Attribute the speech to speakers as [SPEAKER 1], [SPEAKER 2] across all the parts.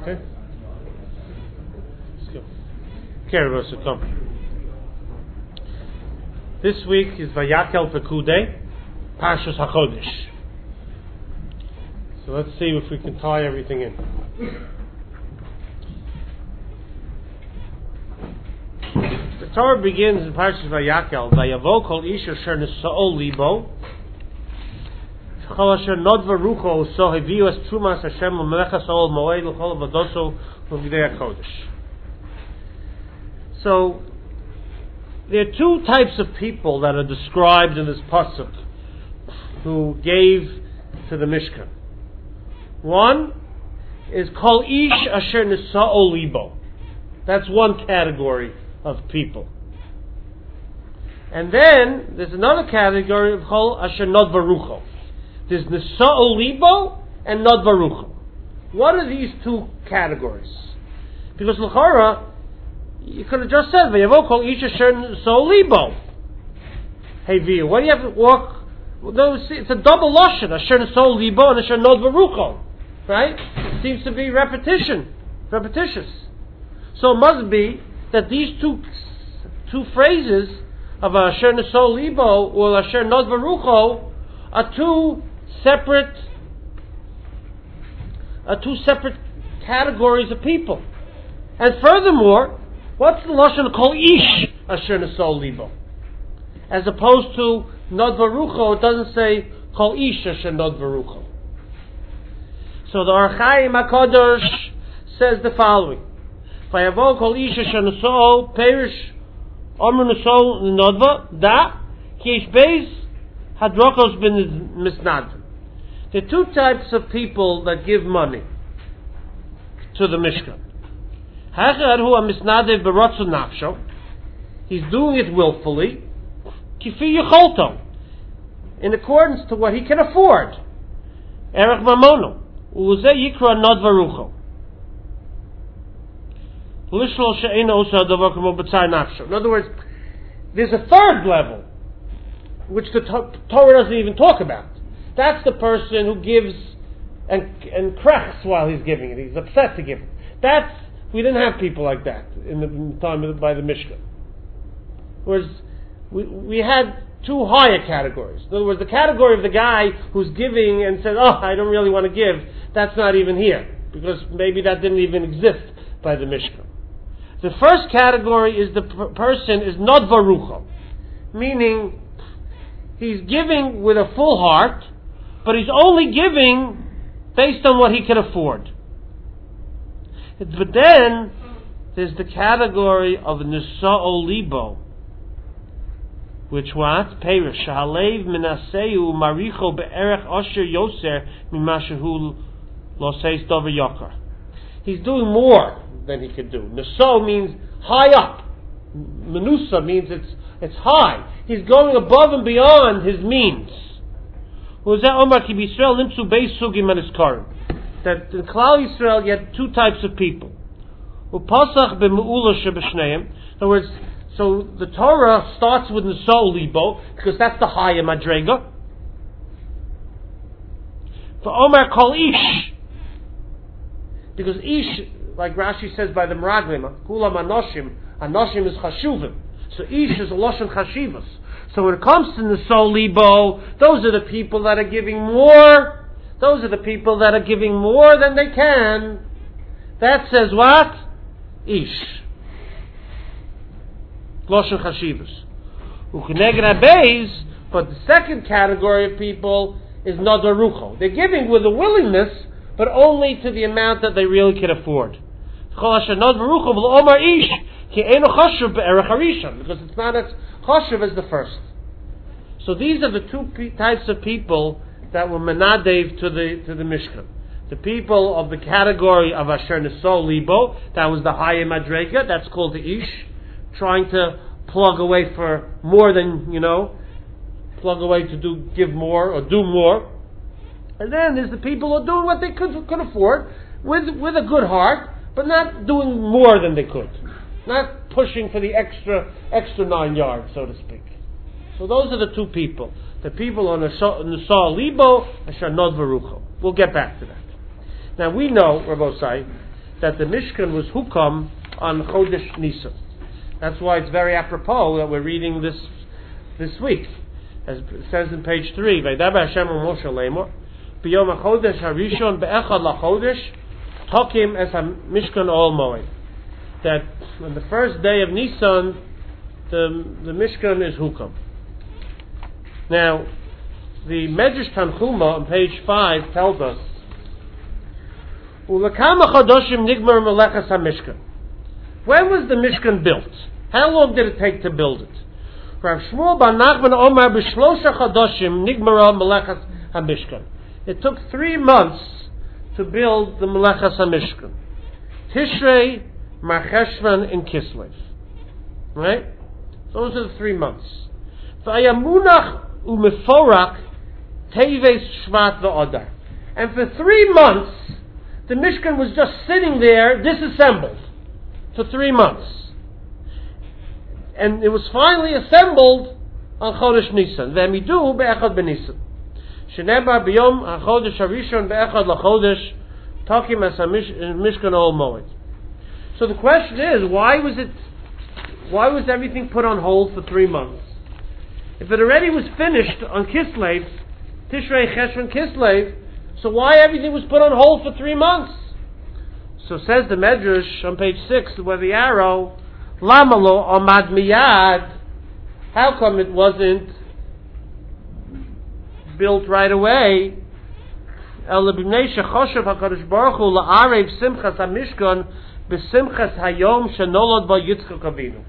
[SPEAKER 1] Okay. Let's go. Okay, come. This week is Vayakel Pekudei, Parshas HaChodesh. So let's see if we can tie everything in. The Torah begins in Parshas Vayakel, Vayavo kol ish asher nesa'o libo, Chol asher nodva rucho so heviu es trumas Hashem l'melechas ol moed l'chol avadoso l'gidei HaKodesh. So, there are two types of people that are described in this pasuk who gave to the Mishkan. One is kol ish asher nesa'o libo. That's one category of people. And then there's another category of kol asher nodva rucho. There's nesa'o libo and nodva rucho. What are these two categories? Because l'chora, you could have just said, "Vayavo kol ish asher nesa'o libo." Hey, Via, what do you have to walk? No, it's a double lashon, asher nesa'o libo and asher nodva rucho, right? It seems to be repetitious. So it must be that these two phrases of asher nesa'o libo or asher nodva rucho are two separate categories of people. And furthermore, what's the lashon kol ish asher nesa'o libo? As opposed to nodva rucho, it doesn't say kol ish asher nodva rucho. So the Or HaChaim HaKadosh says the following: Vayavo kol ish asher nesa'o perish omer nesa'o nodva da ki ish beis hadrokos bin misnad. There are two types of people that give money to the Mishkan. Hachad hu misnadev b'ratzon nafsho. He's doing it willfully, kifi yicholto, in accordance to what he can afford. Erech mamono u'zeh yikra nodva rucho. Lishlo she'ena osa davar kamo b'tzai nafsho. In other words, there's a third level, which the Torah doesn't even talk about. That's the person who gives and cracks while he's giving it. He's upset to give it. We didn't have people like that in the time by the Mishkan. Whereas we had two higher categories. In other words, the category of the guy who's giving and says, "Oh, I don't really want to give," that's not even here, because maybe that didn't even exist by the Mishkan. The first category is the person is nodva rucho, meaning he's giving with a full heart, but he's only giving based on what he can afford. But then there's the category of nesa'o libo, which what? Perish shahalev minaseu maricho be'erech asher yoser mimashehu loseis dover yakar. He's doing more than he can do. Nesa'o means high up. Menusa means it's high. He's going above and beyond his means. That in Klal Yisrael you had two types of people. In other words, so the Torah starts with nesa'o libo because that's the higher madrega. For Omar kol ish, because ish, like Rashi says by the Meraglim, kulam anoshim is chashuvim. So ish is a lashon chashivas. So when it comes to nesa'o libo, those are the people that are giving more. Those are the people that are giving more than they can. That says what? Ish. Lashon chashivas. U'cheneged habeis, but the second category of people is nodva rucho. They're giving with a willingness, but only to the amount that they really can afford. Chol asher nodva rucho v'lo ish ki eino chashuv be'erech harishon, because it's not as chashuv as the first. So these are the two types of people that were menadev to the Mishkan. The people of the category of asher nesa'o libo, that was the higher madrega, that's called the ish, trying to plug away for more than, plug away to give more or do more. And then there's the people who are doing what they could afford with a good heart, but not doing more than they could. Not pushing for the extra 9 yards, so to speak. So those are the two people. The people on nesa'o libo, asher nodva rucho. We'll get back to that. Now we know, Rabosai, that the Mishkan was hukam on Chodesh Nisan. That's why it's very apropos that we're reading this week. As it says in page 3, Vaydaber Hashem Moshe Lemor, B'yom HaChodesh HaRishon Be'echad LaChodesh, Tokim Es HaMishkan Ol Moed. That on the first day of Nisan, the Mishkan is hukam. Now, the Medrash Tanchuma on page 5 tells us, Ulakama Chodoshim Nigmar Melechas HaMishkan. When was the Mishkan built? How long did it take to build it? Rav Shmuel Bar Nachman Omar B'Shlosha Chodoshim Nigmara Melechas HaMishkan. It took 3 months to build the Melechas HaMishkan. Tishrei, Mar Cheshvan, and Kislev. Right? Those are the 3 months. V'ayamunach u'meforak Teves Shvat v'Adar. And for 3 months, the Mishkan was just sitting there, disassembled, for 3 months. And it was finally assembled on Chodesh Nisan. V'emidu be'echad b'Nisan. Shenebar b'yom HaChodesh HaRishon be'echad l'Chodesh Takim es HaMishkan Ol Moed. So the question is, why was everything put on hold for 3 months? If it already was finished on Kislev, Tishrei, Cheshvan, Kislev, so why everything was put on hold for 3 months? So says the Medrash on page 6, where the arrow, Lamalo Amad Miyad, how come it wasn't built right away? El B'nei Shechoshev HaKadosh Baruch Hu La'arev Simchas HaMishkan B'Simchas Hayom Shenolod Ba Yitzchak Avinu.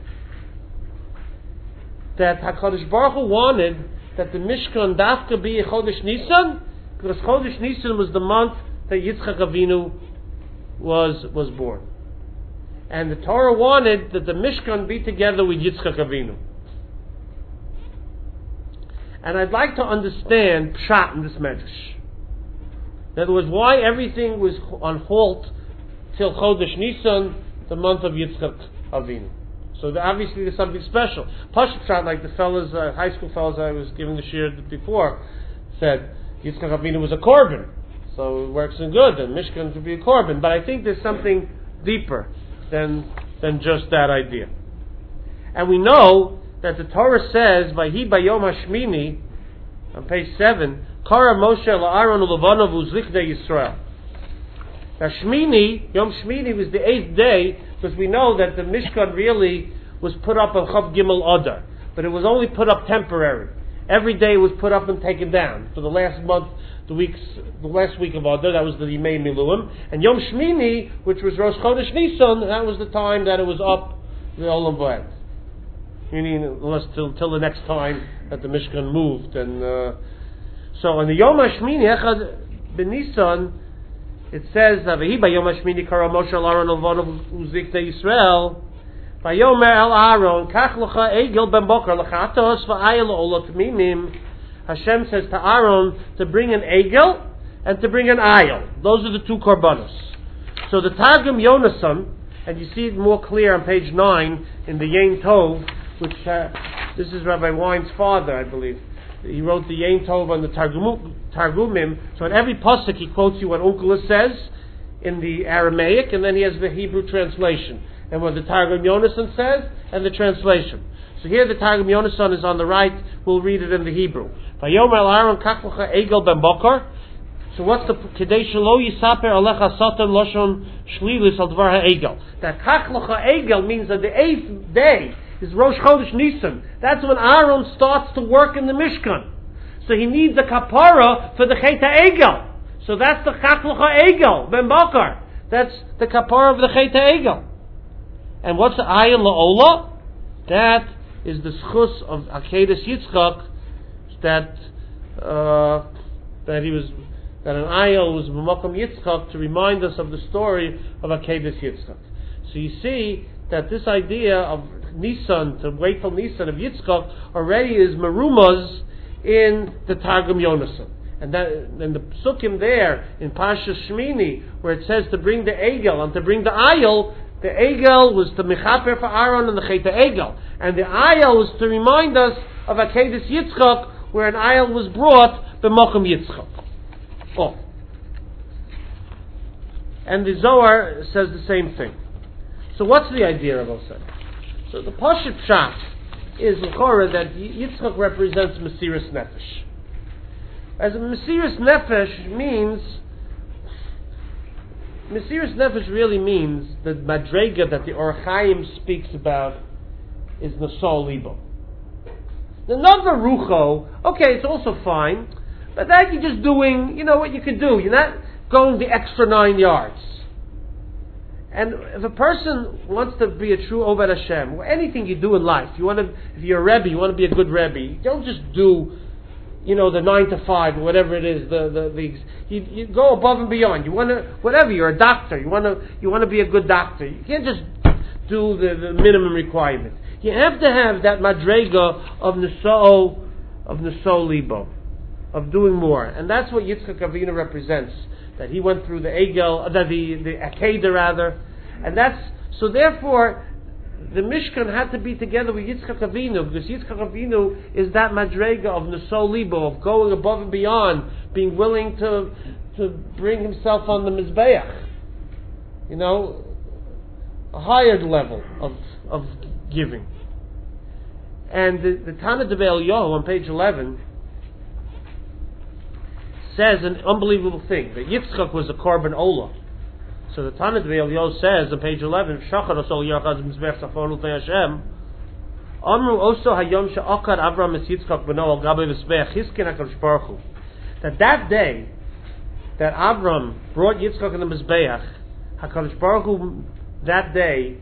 [SPEAKER 1] That HaKadosh Baruch Hu wanted that the Mishkan dafka be a Chodesh Nisan, because Chodesh Nisan was the month that Yitzchak Avinu was born. And the Torah wanted that the Mishkan be together with Yitzchak Avinu. And I'd like to understand Pshat in this Medrash. In other words, why everything was on halt till Chodesh Nisan, the month of Yitzchak Avinu. So obviously there's something special. Pshat, like the fellas, high school fellas I was giving the shir before, said Yitzchak Avinu was a korban, so it works in good. And Mishkan could be a korban, but I think there's something deeper than just that idea. And we know that the Torah says, "Vayhi bayom hashmini," on page 7, "Kara Moshe la'Aaron u'Levanav u'ziknei Yisrael." Now Shmini, Yom Shmini was the 8th day, because we know that the Mishkan really was put up on Chav Gimel Adar, but it was only put up temporary. Every day it was put up and taken down. For the last month, the last week of Adar, that was the Yimei Miluim, and Yom Shmini, which was Rosh Chodesh Nisan, that was the time that it was up the Olam V'ed. Meaning, unless till the next time that the Mishkan moved, and so on the Yom Hashmini Echad B'Nisan, it says, "V'hi bayom hashmini kara Moshe al Aaron levanav u'ziknei Yisrael, vayomer el Aaron kach lecha egel ben boker lechatos v'ayel olot mimim." Hashem says to Aaron to bring an egel and to bring an ayel. Those are the 2 korbanos. So the Targum Yonasan, and you see it more clear on page 9 in the Yein Tov, which this is Rabbi Wein's father, I believe. He wrote the Yein Tov on the Targumim. So in every pasuk he quotes you what Onkelos says in the Aramaic, and then he has the Hebrew translation, and what the Targum Yonasan says, and the translation. So here the Targum Yonasan is on the right. We'll read it in the Hebrew. Vayomer el Aaron kach lecha egel ben boker. So what's the Kedei shelo yisaper alecha satan loshon shlilis al dvar ha'egel? That kach lecha egel means that the 8th day is Rosh Chodesh Nisan. That's when Aaron starts to work in the Mishkan. So he needs a kapara for the Chet HaEgel. So that's the Chach L'cha Egel, Ben Bakar. That's the kapara of the Chet HaEgel. And what's the Ayel La'ola? That is the schus of Akedas Yitzchak, that an Ayel was B'makom Yitzchak to remind us of the story of Akedas Yitzchak. So you see that this idea of Nisan, to wait till Nisan of Yitzchak, already is merumaz in the Targum Yonasan. And the psukim there in Parshas Shmini, where it says to bring the Egel and to bring the Ayel, the Egel was to mechaper for Aaron and the Chet Egel, and the Ayel was to remind us of Akedas Yitzchak, where an Ayel was brought b'mokum Yitzchak. Oh. And the Zohar says the same thing. So what's the idea of Osai? So the Pashut Pshat is l'chora that Yitzchak represents Mesiras Nefesh. As a Mesiras Nefesh means, Mesiras Nefesh really means the Madrega that the Or Chaim speaks about is Nasol Libo. The Nava Rucho, okay, it's also fine, but that you're just doing, you know what you can do. You're not going the extra 9 yards. And if a person wants to be a true Oved Hashem, or anything you do in life, if you're a Rebbe, you want to be a good Rebbe, you don't just do, the 9 to 5 or whatever it is. You go above and beyond. You want to, whatever. You're a doctor. You want to be a good doctor. You can't just do the minimum requirement. You have to have that madrega of Nesol Libo, of doing more, and that's what Yitzchak Avinu represents. That he went through the Egel, the Akedah rather, and that's so. Therefore, the Mishkan had to be together with Yitzchak Avinu, because Yitzchak Avinu is that madrega of Nesol Libo, of going above and beyond, being willing to bring himself on the Mizbeach. A higher level of giving. And the Tana Devei Eliyahu on page 11 says an unbelievable thing, that Yitzchak was a Korban Olah. So the Tana Devei Eliyahu says on page 11, Shachar Osol Yachaz Mizbech Safon L'Tei Hashem, Amru Oso Hayom She'akad Avram Es Yitzchak B'no Al Gabei Mizbech Hiskin HaKadosh Baruch Hu. That day that Avram brought Yitzchak in the Mizbeach, HaKadosh Baruch Hu that day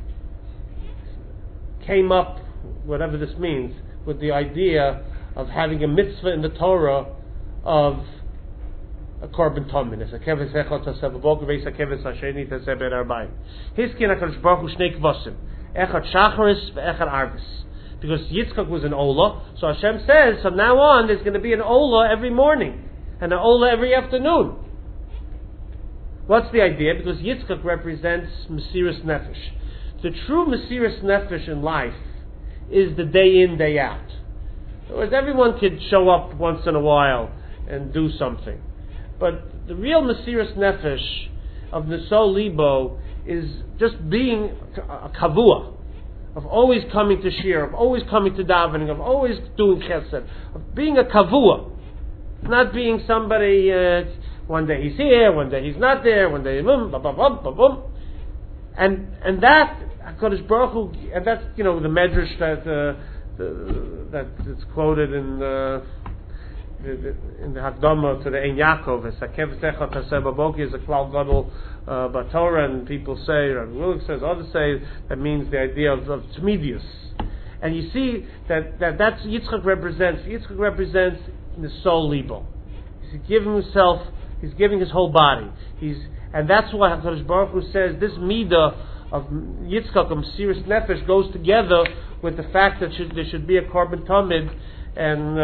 [SPEAKER 1] came up, whatever this means, with the idea of having a mitzvah in the Torah of a korban tamid. It's a keves echad taseh b'boker veis a keves hasheni taseh ben arba'im. Hiskin HaKadosh Baruch Hu shnei kvasim, echad shacharis ve'echad arvis. Because Yitzchak was an Olah, so Hashem says from now on there's going to be an Olah every morning and an Olah every afternoon. What's the idea? Because Yitzchak represents Mesiras Nefesh. The true Mesiras Nefesh in life is the day in, day out. In other words, everyone could show up once in a while and do something. But the real Mesiras Nefesh of Nesol Libo is just being a kavua, of always coming to shir, of always coming to davening, of always doing chesed, of being a kavua, not being somebody, one day he's here, one day he's not there, one day boom, ba ba bum, ba bum. And that HaKadosh Baruch Hu, and that's the medrash that it's quoted in the Hakdama to the Ein Yaakov. It's a keves echad taseh b'boker is a klal gadol b'Torah, and people say, Rabbi Willick says, others say that means the idea of tmidius. And you see that's Yitzchak represents. Yitzchak represents Nesol Libo. He's giving himself. He's giving his whole body. And that's why HaKadosh Baruch Hu says this midah of Yitzchak, of Mesiras Nefesh, goes together with the fact that there should be a korban tamid, and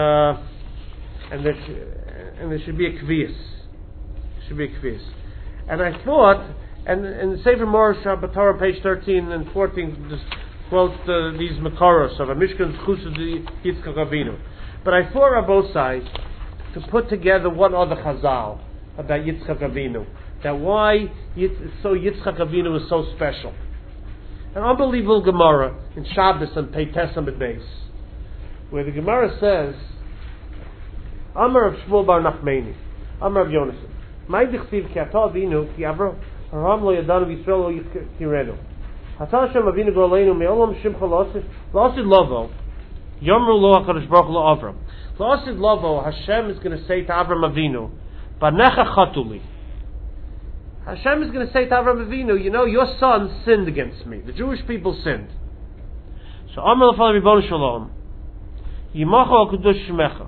[SPEAKER 1] there should be a kvius. Should be a kvius. And I thought, and the Sefer Morish Torah, page 13 and 14, just quotes these Makoros of a Mishkan Chus of the Yitzchak Avinu. But I thought Rabosai to put together one other Chazal about Yitzchak Avinu, that why Yitzchak Avinu is so special. An unbelievable Gemara in Shabbos and Peites Amud Beis, where the Gemara says, Amar of Shmuel Bar Nachmani, Amar of Yonasan, Mai dichsiv ki ata Avinu ki Avram lo yadanu v'Yisrael lo yichirenu. Ata Hashem Avinu goleinu me'olam shimcha la'asid lovo, Yomru lo HaKadosh Baruch Hu Avram. La'asid lovo, Hashem is going to say to Avram Avinu, Banecha chatuli. Hashem is going to say to Avram Avinu, your son sinned against me. The Jewish people sinned. So Amar l'fal Ribono Shalom, Yimacha al Kedush Shemecha.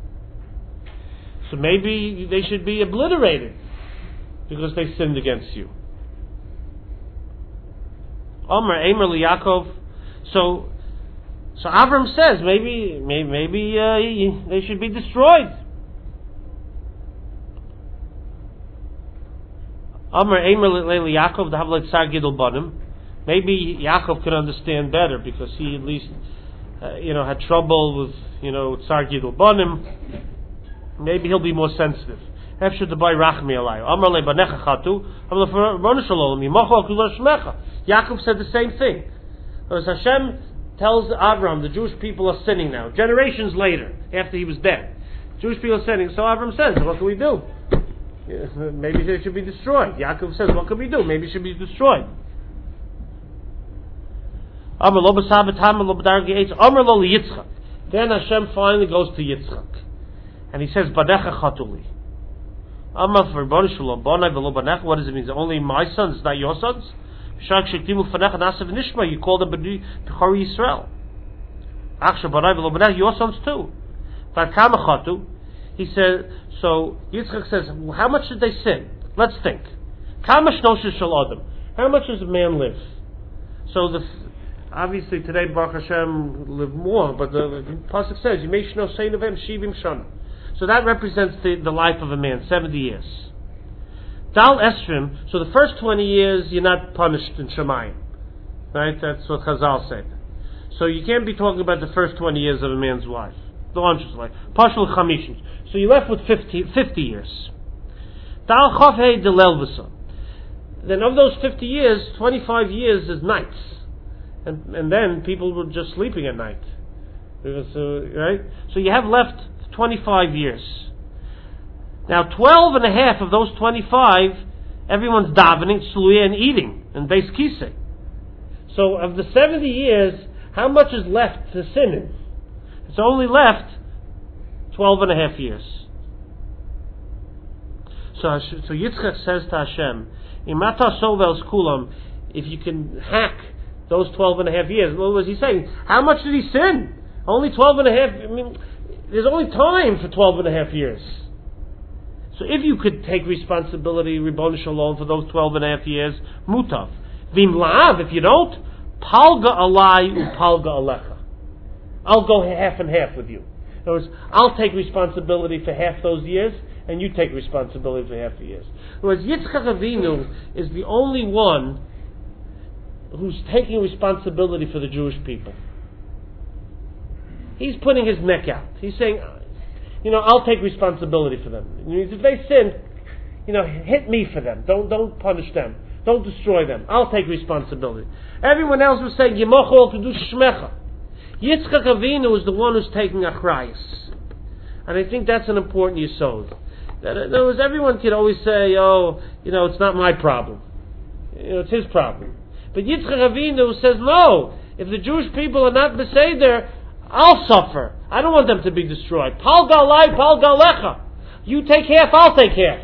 [SPEAKER 1] So maybe they should be obliterated because they sinned against you. Amar Eimer LiYaakov. So Avram says maybe they should be destroyed. Amar Eimer LiYaakov the Havlet Sar Gidol Banim. Maybe Yaakov could understand better because he at least had trouble with Sar Gidol Banim. Maybe he'll be more sensitive. Efshir the boy rachmi alay. Amar le banecha chatu. Amar le Rebbeinu Shalom. Yimachu al kula shmecha. Yaakov said the same thing. Because Hashem tells Avram, the Jewish people are sinning now. Generations later, after he was dead, Jewish people are sinning. So Avram says, what can we do? Maybe they should be destroyed. Yaakov says, what can we do? Maybe it should be destroyed. Amar lo b'sabat hamar lo b'dargi eitz. Amar lo Yitzchak. Then Hashem finally goes to Yitzchak. And he says, banecha chatuli. Amar for Rebbeinu Shalom. Bonai v'lo banecha. What does it mean? Only my sons, not your sons? You call them Bechori Yisrael. Your sons too. He said, so Yitzchak says, well, how much did they sin? Let's think. How much does a man live? So obviously today Baruch Hashem live more, but the pasuk says, Yimei Sein of Em Shivim Shana. So that represents the life of a man, 70 years. Dal Esrim, so the first 20 years you're not punished in Shemayim. Right? That's what Chazal said. So you can't be talking about the first 20 years of a man's life. The lunch's life. Partial Chamishim. So you're left with 50 years. Dal Chavhei Delelvasa. Then of those 50 years, 25 years is nights. And then people were just sleeping at night. Right? So you have left 25 years. Now 12 and a half of those 25, everyone's davening, tzluya, and eating, and beis kisei. So of the 70 years, how much is left to sin in? It's only left 12 and a half years. So Yitzchak says to Hashem, Imata sovel skulam, if you can hack those 12 and a half years. What was he saying? How much did he sin? Only 12 and a half, there's only time for 12 and a half years. So if you could take responsibility, Ribbon Shalom, for those 12 and a half years, mutav. Vim la'av, if you don't, palga alai upalga alecha. I'll go half and half with you. In other words, I'll take responsibility for half those years, and you take responsibility for half the years. In other words, Yitzchak Avinu is the only one who's taking responsibility for the Jewish people. He's putting his neck out. He's saying, I'll take responsibility for them. If they sin, hit me for them. Don't punish them. Don't destroy them. I'll take responsibility. Everyone else was saying, Yemochol Kedush Shmecha. Yitzchak Avinu is the one who's taking achrayus. And I think that's an important yesod. In other words, everyone can always say, it's not my problem. It's his problem. But Yitzchak Avinu says, no, if the Jewish people are not beseder, I'll suffer. I don't want them to be destroyed. Pal galai, pal galecha. You take half, I'll take half.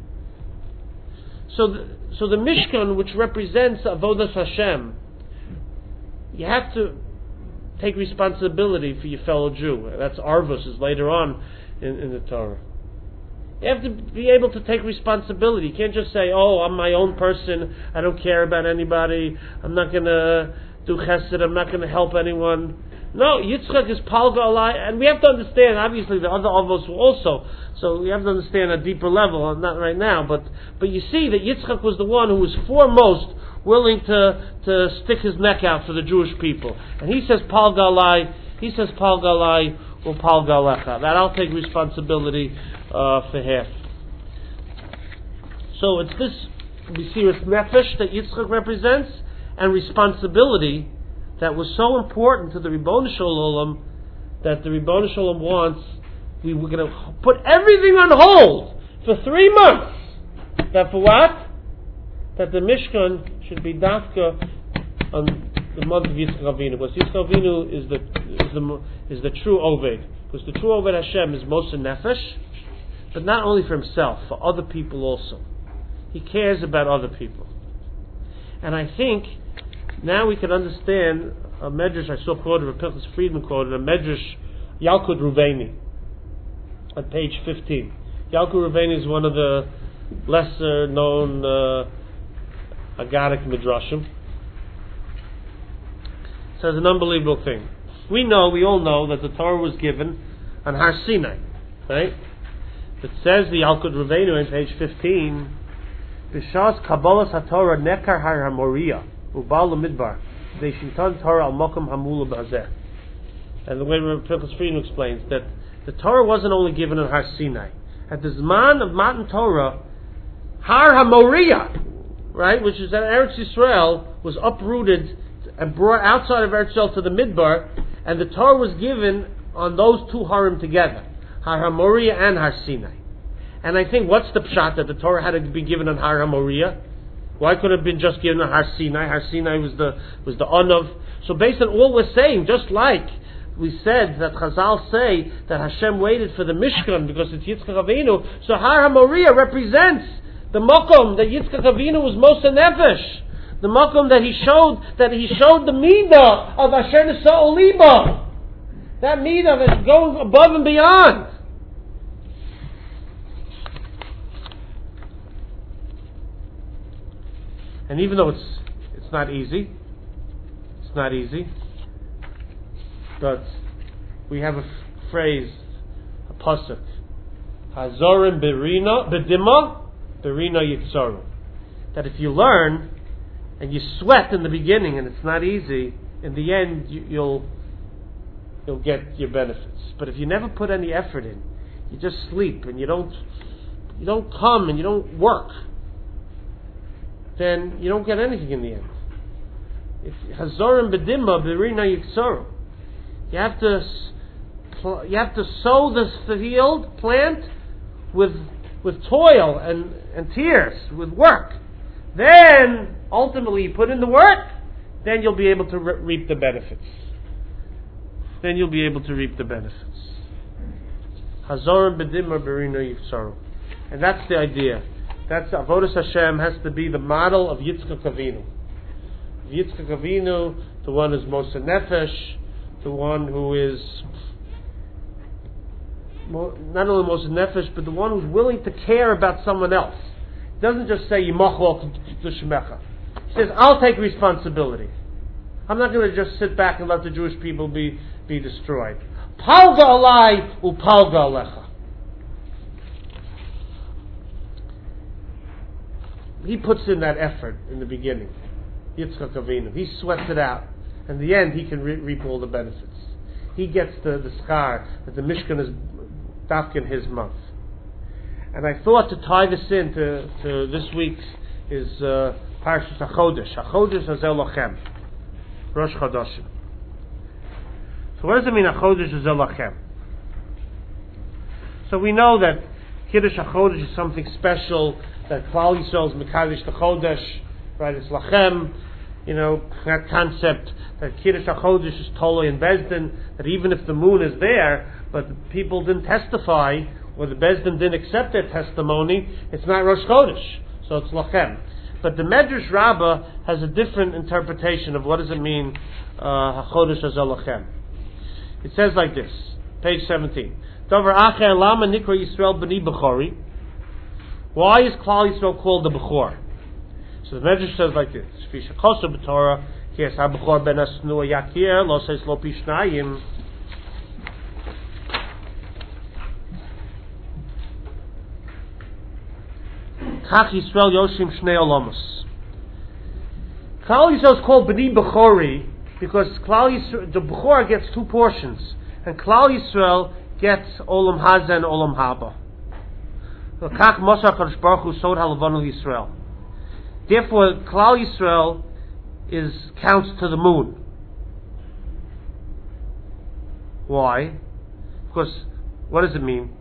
[SPEAKER 1] So the Mishkan, which represents Avodas Hashem, you have to take responsibility for your fellow Jew. That's Arvus, is later on in the Torah. You have to be able to take responsibility. You can't just say, I'm my own person, I don't care about anybody, I'm not going to do chesed, I'm not going to help anyone. No, Yitzchak is palga alai, and we have to understand, obviously the other avos were also, so we have to understand a deeper level, not right now, but you see that Yitzchak was the one who was foremost willing to stick his neck out for the Jewish people. And he says palga alai or palga alecha, that I'll take responsibility for half. So it's this Mesiras Nefesh that Yitzchak represents, and responsibility that was so important to the Ribbon Shalom, that the Ribbon Shalom wants, we were going to put everything on hold for 3 months. That for what? That the Mishkan should be dafka on the month of Yitzchak Avinu. Because Yitzchak Avinu is the true Oved. Because the true Oved Hashem is Moshe Nefesh, but not only for himself, for other people also. He cares about other people. And I think now we can understand a medrash I saw quoted, a Pinchas Friedman quoted, a medrash Yalkut Ruvaini on page 15. Yalkut Ruvaini is one of the lesser known Agadic midrashim. It says an unbelievable thing. We all know that the Torah was given on Har Sinai, right? It says the Yalkut Ruvaini on page 15, B'shas Kabbalas HaTorah Nekar Har HaMoriah Ubal Midbar Deishintan Torah Al Mokum Hamula B'Azeh. And the way Pinchas Friedman explains that the Torah wasn't only given on Har Sinai, At the Zman of Matan Torah, Har HaMoriah, right, which is that Eretz Yisrael, was uprooted and brought outside of Eretz Yisrael to the Midbar, and the Torah was given on those two Harim together, Har HaMoriah and Har Sinai. And I think, what's the pshat that the Torah had to be given on Har HaMoriah? Why couldn't it have been just given on Har Sinai? Har Sinai was the Onav. So based on all we're saying, just like we said that Chazal say that Hashem waited for the Mishkan because it's Yitzchak Avinu, so Har HaMoriah represents the Mokom that Yitzchak Avinu was Moshe Nefesh. The Mokom that he showed the Midah of Asher Nesa'u Liba. That Midah that's going above and beyond. And even though it's not easy, but we have a phrase, a pasuk, Hazorim bedima, berina yitzaru. That if you learn and you sweat in the beginning and it's not easy, in the end you'll get your benefits. But if you never put any effort in, you just sleep and you don't come and you don't work, then you don't get anything in the end. If Hazorim bedima, berina yitzaru. You have to sow the field, plant with toil and tears, with work. Then ultimately you put in the work, then you'll be able to reap the benefits. Hazorim bedima berina yitzaru. And that's the idea. That's Avodas Hashem has to be the model of Yitzchak Avinu. Yitzchak Avinu, the one who's Moshe Nefesh, the one who is not only Moshe Nefesh, but the one who's willing to care about someone else. He doesn't just say Yimachol T'Shmecha. He says, I'll take responsibility. I'm not going to just sit back and let the Jewish people be destroyed. Palga alai upalga alecha. He puts in that effort in the beginning. Yitzchak Avinu. He sweats it out. In the end, he can reap all the benefits. He gets the schar that the Mishkan is dafkin his month. And I thought to tie this in to this week's is Parshas HaChodesh. HaChodesh Hazel Lachem. Rosh Chodeshim. So what does it mean HaChodesh Hazel Lachem? So we know that Kiddush HaChodesh is something special, that Klal Yisrael is Mekadosh the Chodesh, right? It's Lachem. You know, that concept that Kiddush HaChodesh is Toloi and Bezdin, that even if the moon is there, but the people didn't testify, or the Bezdin didn't accept their testimony, it's not Rosh Chodesh, so it's Lachem. But the Medrash Rabbah has a different interpretation of what does it mean, HaChodesh Hazel Lachem. It says like this, page 17. Davar Acher Lama Nikra Yisrael B'ni Bechori. Why is Klal Yisrael called the Bechor? So the Medrash says like this: Shvisha Kosa B'Torah, Kies HaBechor Ben Asnua Yakir, Lo Seis Lo Pishnayim. Kach Yisrael Yoshim Shnei Olamos. Klal Yisrael is called B'ni Bechori because Klal Yisrael, the Bechor gets two portions, and Klal Yisrael gets Olam Hazeh and Olam Haba. Kach Mosar Kadosh Baruch Hu Sod HaLevanu Yisrael. Therefore, Klal Yisrael counts to the moon. Why? Because what does it mean?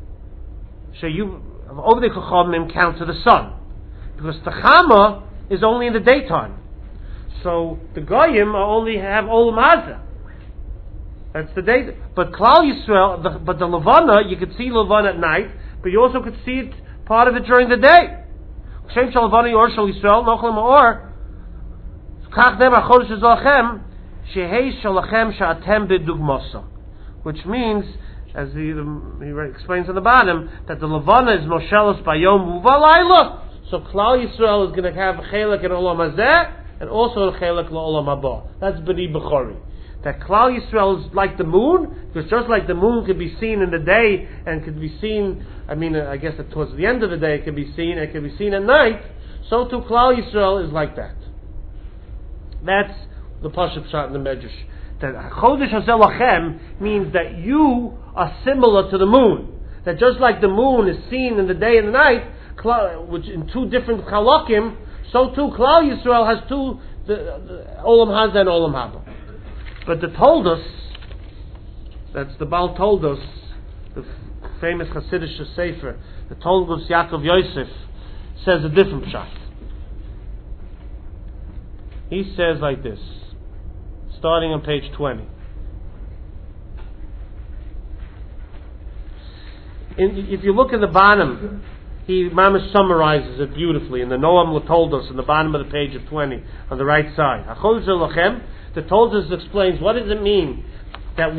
[SPEAKER 1] Ovdei Chachamim count to the sun, because Techama is only in the daytime. So the Goyim only have Olam Hazeh. That's the day. But Klal Yisrael, but the Levana, you could see Levana at night, but you also could see it, part of it during the day. Which means, as he explains on the bottom, that the Levana is Moshelos Bayom Uvalayla. So Klal Yisrael is going to have a Chelek in Olam Hazeh and also a Chelek in Olam Haba. That's B'ni Bechori. That Klal Yisrael is like the moon, because just like the moon could be seen in the day and could be seen, I guess that towards the end of the day it can be seen, and it can be seen at night, so too Klal Yisrael is like that. That's the Pashup Shot in the Medrash. That Chodesh Hazel Lachem means that you are similar to the moon. That just like the moon is seen in the day and the night, which in two different chalokim, so too Klal Yisrael has two, the Olam Hazeh and Olam Haba. But the Toldos, that's the Baal Toldos, the famous Hasidic Sefer, the Toldos Yaakov Yosef, says a different pshat. He says like this, starting on page 20. If you look at the bottom, he Mamash summarizes it beautifully in the Noam Latoldos in the bottom of the page of 20 on the right side. The Toldos explains what does it mean that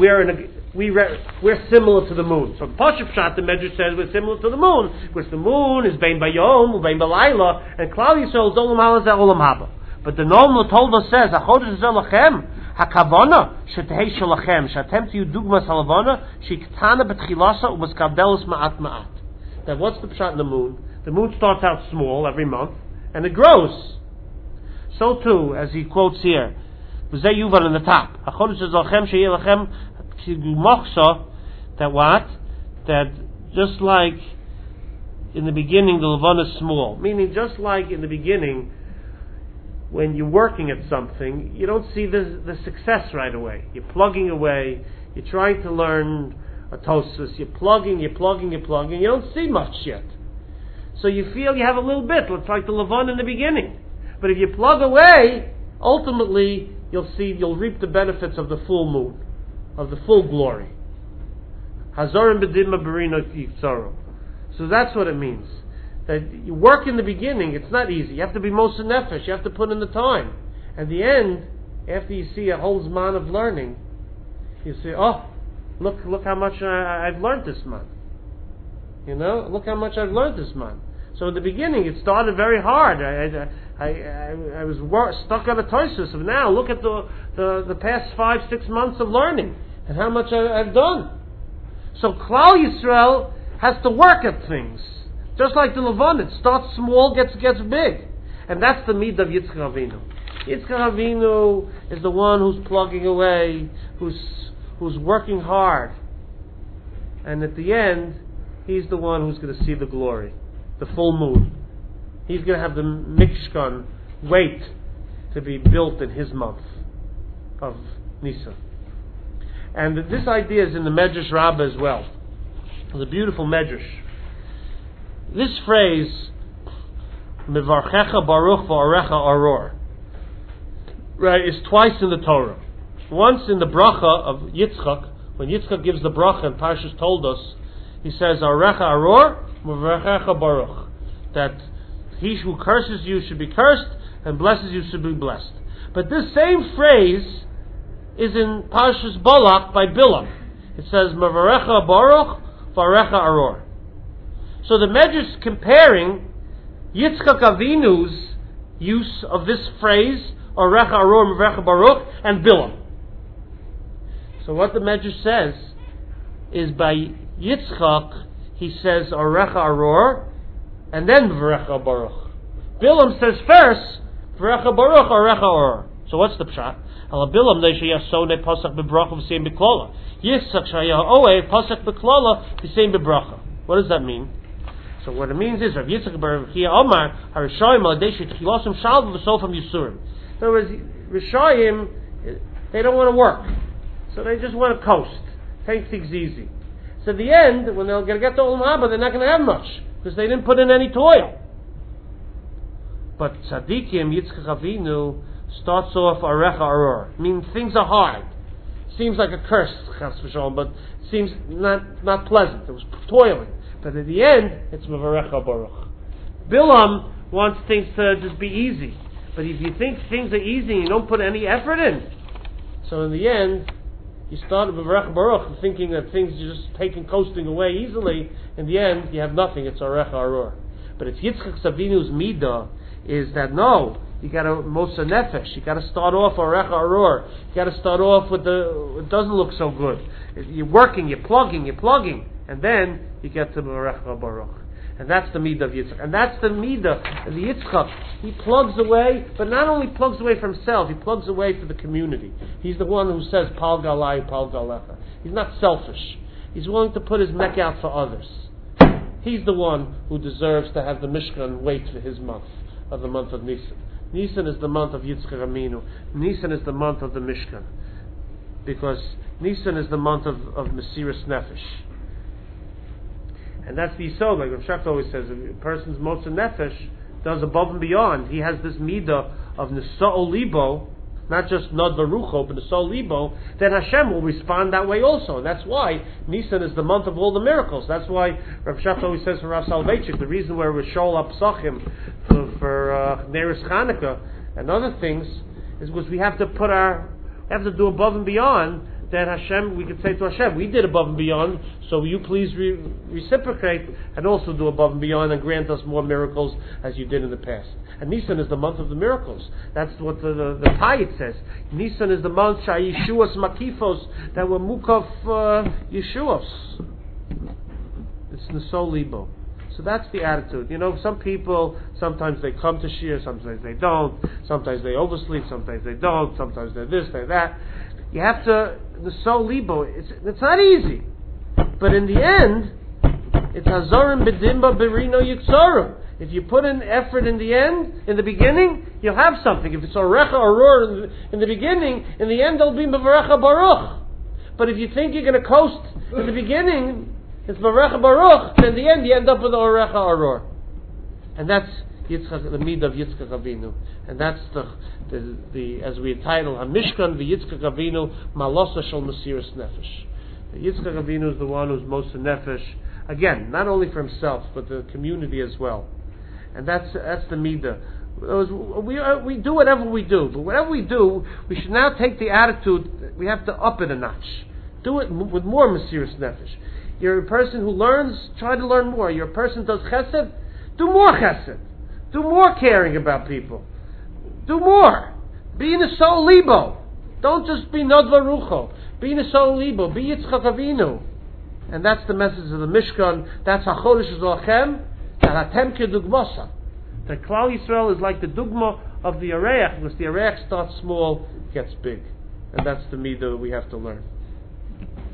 [SPEAKER 1] we're similar to the moon. So Pashup Pshat, the Medrash says we're similar to the moon, because the moon is Bein Bayom, Bein Balayla, and Klal Yisrael is Olam Hazeh, Olam Haba. But the Noam Latoldos says, Achodesh Zelachem, Hakavana, Shetehei Shalachem, Shatem Tiyu Dugmas Halavana, Shiktana Betchilasa, Umaskabdelis Ma'at Ma'at. That what's the pshat in the moon? The moon starts out small every month, and it grows. So too, as he quotes here, V'zeh Yuvan in the top, Achodesh Zelachem, Sheyeh Lachem, Kigumachsa, that what? That just like in the beginning the Levana is small, meaning just like in the beginning, when you're working at something, you don't see the success right away. You're plugging away, you're trying to learn a Tosfos, you're plugging, you don't see much yet. So you feel you have a little bit, it's like the Levana in the beginning. But if you plug away, ultimately you'll reap the benefits of the full moon, of the full glory. Hazorim b'dimma barino yitzaro. So that's what it means. That you work in the beginning, it's not easy. You have to be moser nefesh. You have to put in the time. At the end, after you see a whole zman of learning, you say, "Oh, look how much I've learned this month." You know, look how much I've learned this month. So in the beginning, it started very hard. I was stuck on a Tosfos. And now look at the past 5-6 months of learning and how much I've done. So Klal Yisrael has to work at things. Just like the Levana, it starts small, gets big. And that's the midah of Yitzchak Avinu. Yitzchak Avinu is the one who's plugging away, who's working hard. And at the end, he's the one who's going to see the glory, the full moon. He's going to have the Mishkan wait to be built in his month of Nisan. And this idea is in the Medrash Rabbah as well. It's a beautiful Medrash. This phrase, Mevarchecha Baruch V'Orecha Aror, right, is twice in the Torah. Once in the bracha of Yitzchak, when Yitzchak gives the bracha and Parshas Toldos, he says, Arecha Aror, Mevarchecha Baruch, that he who curses you should be cursed, and blesses you should be blessed. But this same phrase is in Parshas Balak by Bilam. It says, Mevarecha Baruch V'Orecha Aror. So the Medrash is comparing Yitzchak Avinu's use of this phrase, Orecha Aror Mevarecha Baruch, and Bilam. So what the Medrash says is by Yitzchak, he says Orecha Aror, and then Mevarecha Baruch. Bilam says first, Mevarecha Baruch, Orecha Aror. So what's the pshat? Ala Bilam neisha yasone pasach bebracha v'seim beklala. Yitzchak shaya oe pasach beklala v'seim bebracha. What does that mean? So what it means is, Rav Yitzchak bar Chia Omar Harishayim Aladei Tchilasim Shalva V'Sofam Yisurim. In other words, Rishayim, they don't want to work, so they just want to coast, take things easy. So at the end, when they're going to get to Olam Haba, they're not going to have much because they didn't put in any toil. But Tzadikim Yitzchak Avinu starts off Arecha Aror, meaning things are hard. Seems like a curse, Chas v'Shalom, but seems not pleasant. It was toiling. But at the end, it's Mevarecha Baruch. Bilam wants things to just be easy. But if you think things are easy and you don't put any effort in, so in the end, you start with Mevarecha Baruch thinking that things are just coasting away easily. In the end, you have nothing. It's Arecha Aror. But it's Yitzchak Avinu's midah is that no, you got to moser nefesh. You got to start off Arecha Aror. You got to start off with it doesn't look so good. You're working, you're plugging, and then you get to Mevarecha Baruch. And that's the midah of Yitzchak. And that's the midah of the Yitzchak. He plugs away, but not only plugs away for himself, he plugs away for the community. He's the one who says, Pal Galai, Pal Galecha. He's not selfish. He's willing to put his neck out for others. He's the one who deserves to have the Mishkan wait for his month, of the month of Nisan. Nisan is the month of Yitzchak Avinu. Nisan is the month of the Mishkan. Because Nisan is the month of Mesiras Nefesh. And that's the Yisod, like Rav Shechter always says, if a person's Moshe Nefesh does above and beyond. He has this midah of Nesa'o Libo, not just Nod Barucho, but Nesa'o Libo, then Hashem will respond that way also. And that's why Nisan is the month of all the miracles. That's why Rav Shechter always says for Rav Soloveitchik, the reason where we're Shol Apsachim for Neris Chanukah and other things is because we have to do above and beyond. Then Hashem, we could say to Hashem, we did above and beyond, so will you please reciprocate and also do above and beyond and grant us more miracles as you did in the past. And Nisan is the month of the miracles. That's what the Tayit says. Nisan is the month Yeshuas Makifos, that were Mukaf Yeshuas. It's Nesa'o Libo. So that's the attitude. You know, some people, sometimes they come to Shir, sometimes they don't, sometimes they oversleep, sometimes they don't, sometimes they're this, they're that. You have to, the Nesa'o Libo, it's not easy. But in the end, it's Hazorim Bedimba Berino Yitzorim. If you put in effort in the end, in the beginning, you'll have something. If it's Orecha Arur in the beginning, in the end there'll be Mevarecha Baruch. But if you think you're going to coast in the beginning, it's Mevarecha Baruch, then in the end you end up with Orecha Arur. And that's Yitzchak, the Midah of Yitzchak Avinu. And that's the as we entitle HaMishkan v'Yitzchak Avinu Malosa Shel Mesiras Nefesh. Yitzchak Avinu is the one who's most nefesh. Again, not only for himself, but the community as well. And that's the Midah. We do whatever we do, but whatever we do, we should now take the attitude, we have to up it a notch. Do it with more Mesiras Nefesh. You're a person who learns, try to learn more. You're a person who does chesed, do more chesed. Do more caring about people. Do more. Be Nesa'o Libo. Don't just be Nod Barucho. Be Nesa'o Libo. Be Yitzchak Avinu. And that's the message of the Mishkan. That's HaChodesh Zolachem. Hatem Kedugmosa. The Klal Yisrael is like the dugma of the Areach, because the Areach starts small, gets big. And that's the midah we have to learn.